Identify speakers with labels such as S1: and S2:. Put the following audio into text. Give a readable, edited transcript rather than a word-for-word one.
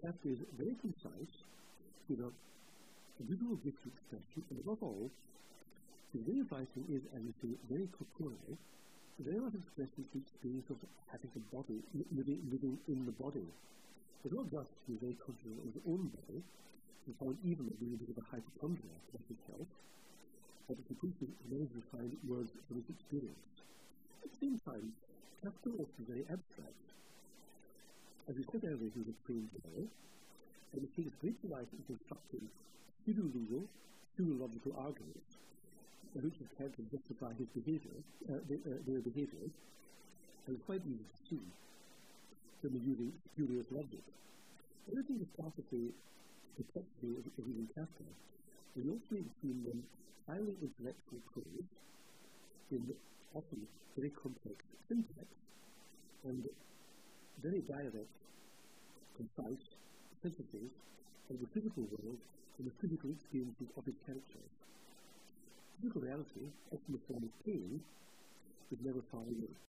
S1: Kafka is very concise, with a visual gift of expression, and above all, his way of writing is, as you say, very corporeal, very much expressing the experience of having a body, living in the body. It's not just to be very conscious of his own body, and found even being a bit of a hypochondriac about his health, but it's increasing ways to find words from his experience. At the same time, Kafka also is very abstract. As we said earlier, he was a trained lawyer, and he takes great delight in constructing pseudo-legal, pseudo-logical arguments, which is helped to justify his behavior, their behavior, and it's quite easy to see when they're using spurious logic. Everything is part of the complexity of reading Kafka, and you also see in them highly intellectual prose in often very complex syntax and very direct, concise synthesis of the physical world and the physical experiences of his characters. Physical reality, often the form of pain, is never far removed.